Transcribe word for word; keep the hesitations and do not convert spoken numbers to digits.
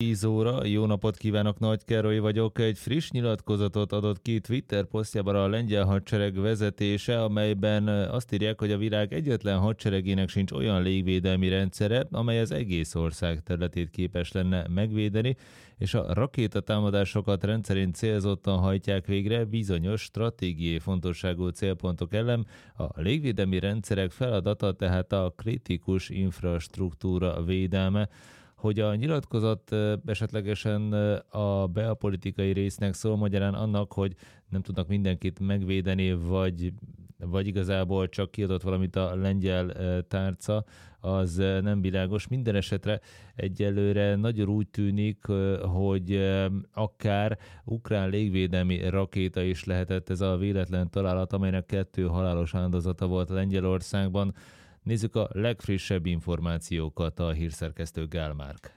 tíz óra, jó napot kívánok, Nagy Károly vagyok. Egy friss nyilatkozatot adott ki Twitter posztjában a lengyel hadsereg vezetése, amelyben azt írják, hogy a világ egyetlen hadseregének sincs olyan légvédelmi rendszere, amely az egész ország területét képes lenne megvédeni, és a rakétatámadásokat rendszerint célzottan hajtják végre bizonyos stratégiai fontosságú célpontok ellen. A légvédelmi rendszerek feladata tehát a kritikus infrastruktúra védelme. Hogy a nyilatkozat esetlegesen a belpolitikai résznek szól, magyarán annak, hogy nem tudnak mindenkit megvédeni, vagy, vagy igazából csak kiadott valamit a lengyel tárca, az nem világos. Minden esetre egyelőre nagyon úgy tűnik, hogy akár ukrán légvédelmi rakéta is lehetett ez a véletlen találat, amelynek kettő halálos áldozata volt Lengyelországban. Nézzük a legfrissebb információkat, a hírszerkesztő Gál Márk.